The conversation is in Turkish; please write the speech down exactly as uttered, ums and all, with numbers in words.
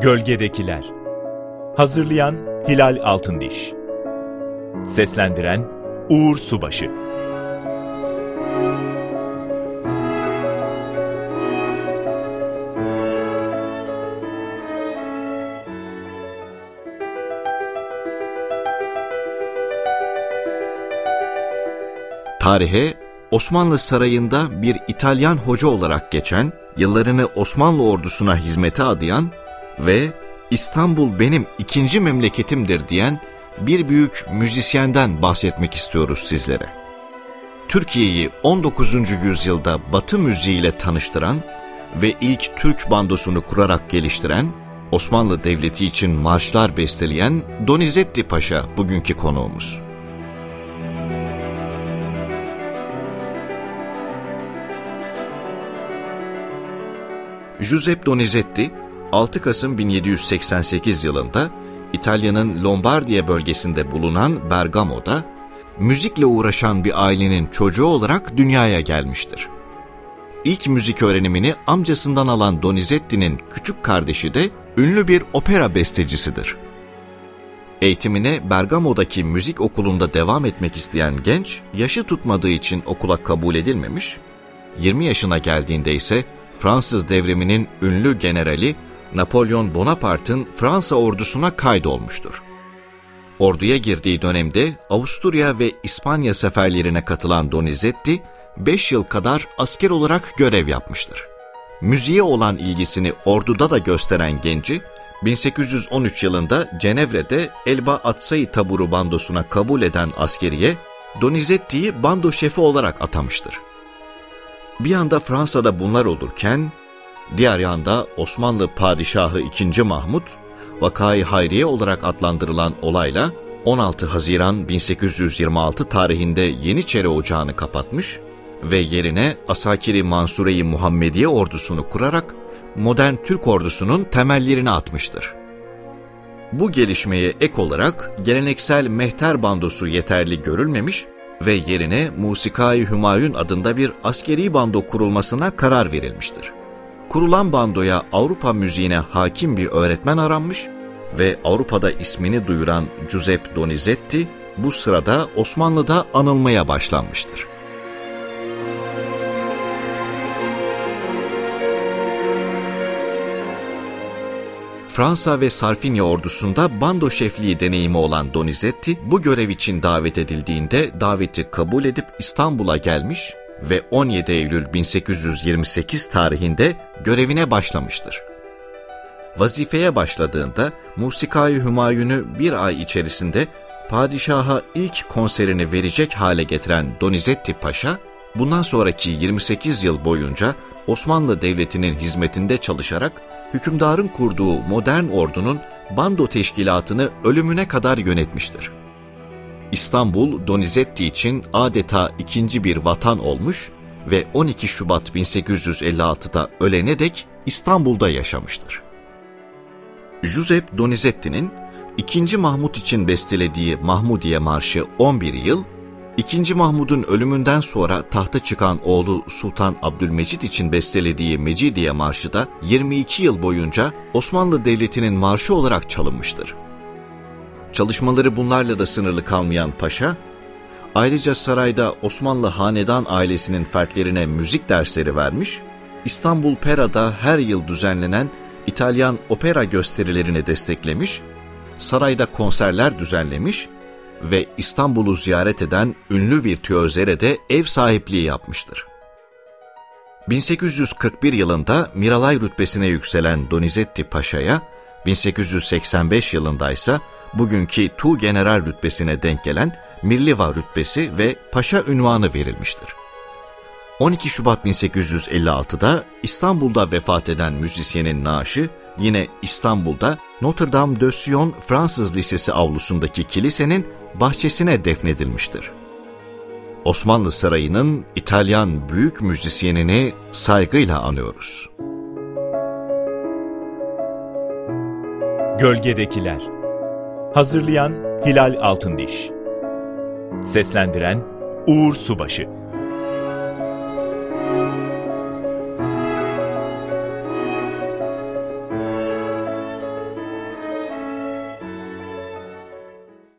Gölgedekiler. Hazırlayan Hilal Altındiş. Seslendiren Uğur Subaşı. Tarihe, Osmanlı Sarayı'nda bir İtalyan hoca olarak geçen, yıllarını Osmanlı ordusuna hizmete adayan ve İstanbul benim ikinci memleketimdir diyen bir büyük müzisyenden bahsetmek istiyoruz sizlere. Türkiye'yi on dokuzuncu yüzyılda Batı müziğiyle tanıştıran ve ilk Türk bandosunu kurarak geliştiren, Osmanlı Devleti için marşlar besteleyen Donizetti Paşa bugünkü konuğumuz. Giuseppe Donizetti, altı Kasım bin yedi yüz seksen sekiz yılında İtalya'nın Lombardiya bölgesinde bulunan Bergamo'da müzikle uğraşan bir ailenin çocuğu olarak dünyaya gelmiştir. İlk müzik öğrenimini amcasından alan Donizetti'nin küçük kardeşi de ünlü bir opera bestecisidir. Eğitimine Bergamo'daki müzik okulunda devam etmek isteyen genç, yaşı tutmadığı için okula kabul edilmemiş, yirmi yaşına geldiğinde ise Fransız devriminin ünlü generali Napolyon Bonaparte'ın Fransa ordusuna kaydolmuştur. Orduya girdiği dönemde Avusturya ve İspanya seferlerine katılan Donizetti, beş yıl kadar asker olarak görev yapmıştır. Müziğe olan ilgisini orduda da gösteren genci, bin sekiz yüz on üç yılında Cenevre'de Elba Atsai Taburu bandosuna kabul eden askeriye, Donizetti'yi bando şefi olarak atamıştır. Bir yanda Fransa'da bunlar olurken, diğer yanda Osmanlı Padişahı ikinci. Mahmut, Vakayı Hayriye olarak adlandırılan olayla on altı Haziran bin sekiz yüz yirmi altı tarihinde Yeniçeri Ocağı'nı kapatmış ve yerine Asakiri Mansure-i Muhammediye ordusunu kurarak modern Türk ordusunun temellerini atmıştır. Bu gelişmeye ek olarak geleneksel mehter bandosu yeterli görülmemiş ve yerine Musika-i Hümayun adında bir askeri bando kurulmasına karar verilmiştir. Kurulan bandoya Avrupa müziğine hakim bir öğretmen aranmış ve Avrupa'da ismini duyuran Giuseppe Donizetti bu sırada Osmanlı'da anılmaya başlanmıştır. Fransa ve Sarfinya ordusunda bando şefliği deneyimi olan Donizetti, bu görev için davet edildiğinde daveti kabul edip İstanbul'a gelmiş ve on yedi Eylül bin sekiz yüz yirmi sekiz tarihinde görevine başlamıştır. Vazifeye başladığında Musika-i Hümayun'u bir ay içerisinde padişaha ilk konserini verecek hale getiren Donizetti Paşa, bundan sonraki yirmi sekiz yıl boyunca Osmanlı Devleti'nin hizmetinde çalışarak hükümdarın kurduğu modern ordunun bando teşkilatını ölümüne kadar yönetmiştir. İstanbul, Donizetti için adeta ikinci bir vatan olmuş ve on iki Şubat bin sekiz yüz elli altıda ölene dek İstanbul'da yaşamıştır. Giuseppe Donizetti'nin ikinci. Mahmut için bestelediği Mahmudiye Marşı on bir yıl, ikinci. Mahmud'un ölümünden sonra tahta çıkan oğlu Sultan Abdülmecit için bestelediği Mecidiye Marşı da yirmi iki yıl boyunca Osmanlı Devleti'nin marşı olarak çalınmıştır. Çalışmaları bunlarla da sınırlı kalmayan Paşa, ayrıca sarayda Osmanlı hanedan ailesinin fertlerine müzik dersleri vermiş, İstanbul Pera'da her yıl düzenlenen İtalyan opera gösterilerini desteklemiş, sarayda konserler düzenlemiş ve İstanbul'u ziyaret eden ünlü virtüözlere de ev sahipliği yapmıştır. bin sekiz yüz kırk bir yılında Miralay rütbesine yükselen Donizetti Paşa'ya, bin sekiz yüz seksen beş yılında ise bugünkü Tuğgeneral rütbesine denk gelen Mirliva rütbesi ve Paşa unvanı verilmiştir. on iki Şubat bin sekiz yüz elli altıda İstanbul'da vefat eden müzisyenin naaşı yine İstanbul'da Notre Dame de Sion Fransız Lisesi avlusundaki kilisenin bahçesine defnedilmiştir. Osmanlı Sarayı'nın İtalyan büyük müzisyenini saygıyla anıyoruz. Gölgedekiler. Hazırlayan Hilal Altındiş. Seslendiren Uğur Subaşı.